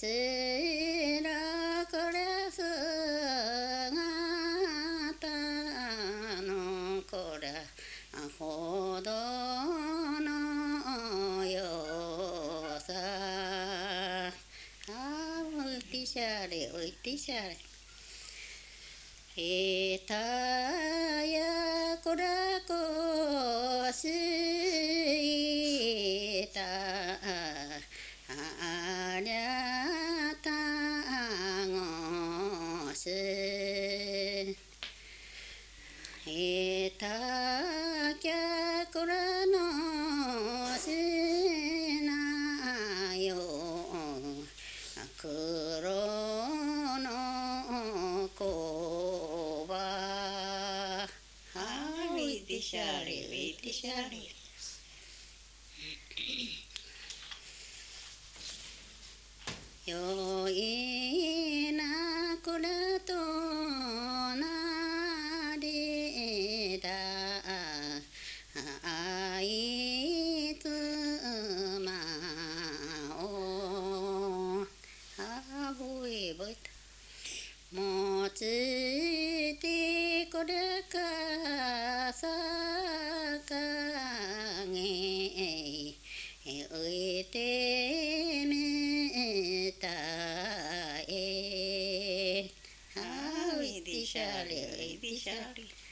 すらくれすがたのこれほどのよさおいてしゃれおいてしゃれたやこらこしありゃたごすたきゃくらのしなよ黒の子はウィティシャリウィティシャリよいなくらとなりだあいつまおあぶいぶいたもちてこれかさかげういてみたえはういてしゃれういてしゃれ